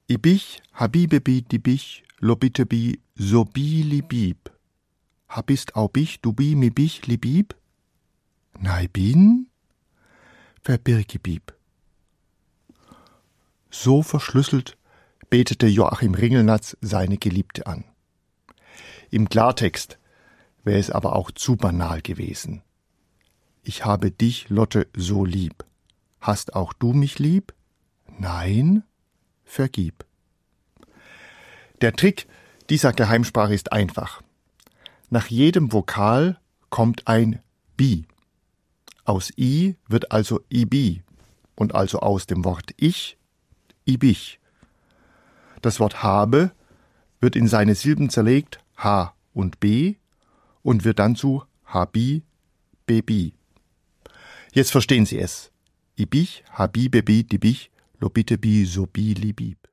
Ibich, habibebi, dibich, lobitebi, sobi, libib. Habist au bich, dubi, mi bich, libib? Nei bin? Verbirgibib. So verschlüsselt betete Joachim Ringelnatz seine Geliebte an. Im Klartext wäre es aber auch zu banal gewesen. Ich habe dich, Lotte, so lieb. Hast auch du mich lieb? Nein, vergib. Der Trick dieser Geheimsprache ist einfach. Nach jedem Vokal kommt ein Bi. Aus I wird also Ibi und also aus dem Wort Ich Ibich. Das Wort habe wird in seine Silben zerlegt, H und B, und wird dann zu Habi, Bebi. Jetzt verstehen Sie es. Ibich, Habi, Bebi, Dibich, Lobitebi, Sobi, Libib.